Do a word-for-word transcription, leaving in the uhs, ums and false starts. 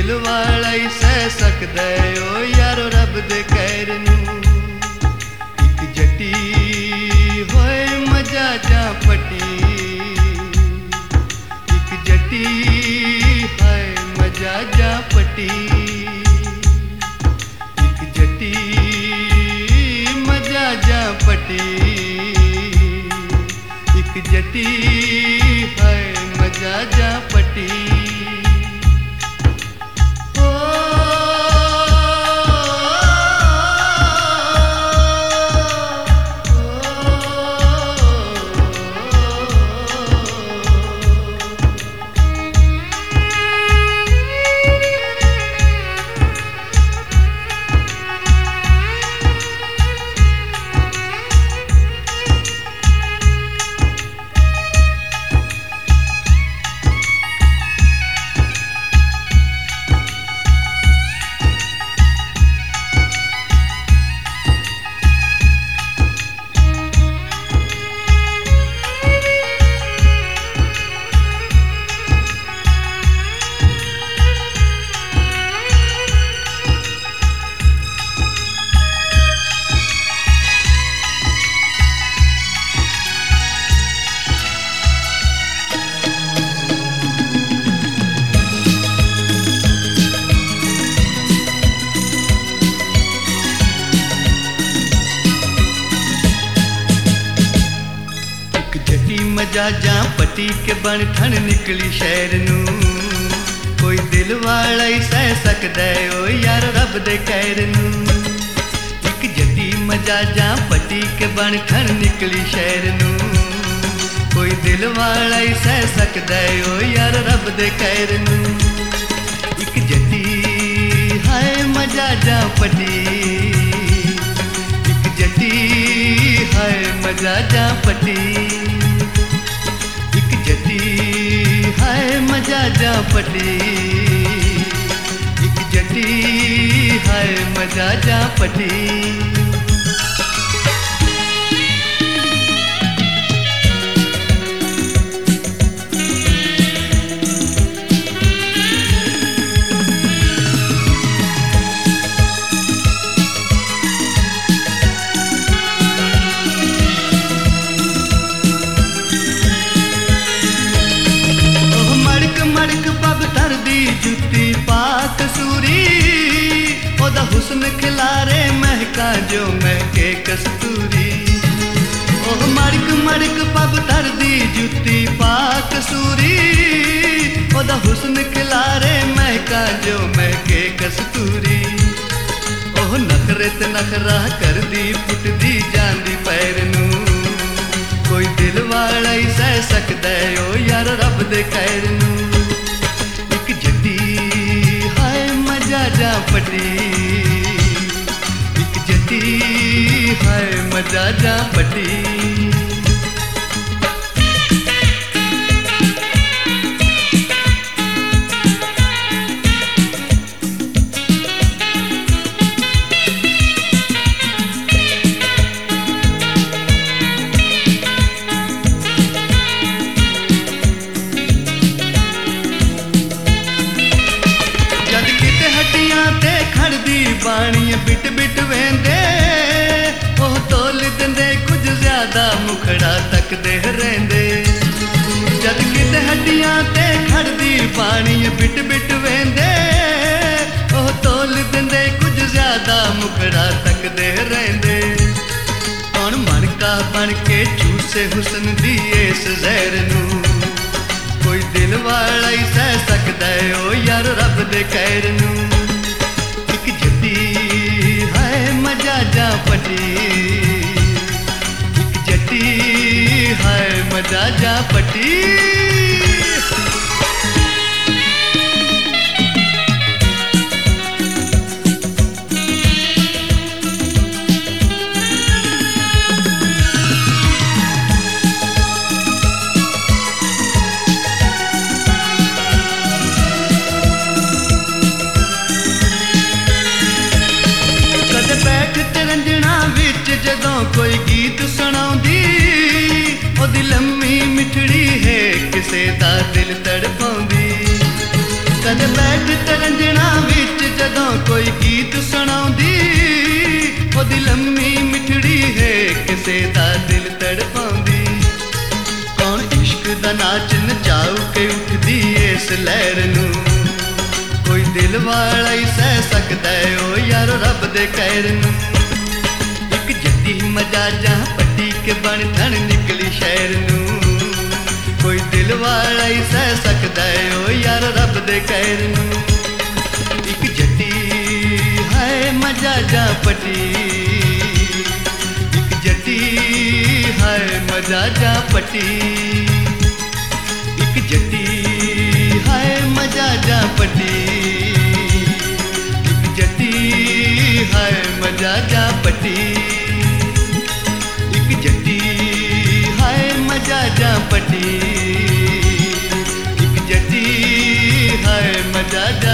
दिल वाला ही सह सकदा है ओ यारो रब दे कहर नूं। इक जटी होए मजा जा पटी, इक जटी है मजा जा पटी, इक जटी मजा जा पटी, इक जटी है मजा जा पटी। मजा जा पटी के बन ठन निकली शहर नूं। कोई दिल वाला ही सह सकदा है ओ यार रब दे कहर नूं। इक जटी मजा जा पटी के बन ठन निकली शहर नूं। कोई दिल वाला ही सह सकदा है ओ यार रब दे कहर नूं। इक जटी हाय मजा जा पटी, इक जटी हाय मजा जा पटी, जटी हाय मजा जा पटी, इक जटी हाय मजा जा पटी। जुती पाक सूरी ओदा हुस्न खिलारे महका जो महके कस्तूरी। ओह मड़क मड़क पब तरदी जुती पाक सूरी ओदा हुस्न खिलारे महका जो महके कस्तूरी। ओह नखरे ते नखरा करदी पुटदी जांदी पैर नूं। कोई दिल वाला ही सह सकदा है ओ यार रब दे कहर नूं। मजा जा पटी, इक जटी हाय मजा जा पटी। बाणी बिट बिट वेंदे ओह तोल दिंदे कुछ ज्यादा मुखड़ा तकदे रहिंदे। जद किते हड्डियां ते खड़दी बाणी बिट बिट वेंदे ओह तोल दिंदे कुछ ज्यादा मुखड़ा तकदे रहिंदे। हुण मनका बन के चूसे हुस्न दी इस ज़हर नूं। कोई दिल वाला ही सह सकदा है ओ यार रब दे कहर नूं। मजा जा पटी, इक जटी हाय मजा जा पटी। जदों कोई गीत सुनाउंदी ओदी लम्मी मिठड़ी है किसे दा दिल तड़पाउंदी। कदे बैठ तरंजना विच जदों कोई गीत सुणाउंदी, ओदी लम्मी मिठड़ी है किसे दा दिल तड़पाउंदी। कौन इश्क दा नाच नचाऊ के उठदी इस लहर नूं, कोई दिल वाला ही सह सकदा है ओ यारो रब दे कहर नूं। एक जट्टी मजाजा पट्टी के बन ठण निकली शहर नूं, कोई दिल वाला ही सह सकदा है ओ यारो रब दे कहर नूं। एक जट्टी है मजाजा पट्टी, एक जट्टी है मजाजा पट्टी, एक जट्टी है मजाजा पट्टी, एक जट्टी है मजाजा पट्टी, एक जट्टी है मजाजा पट्टी, एक जट्टी है मजाजा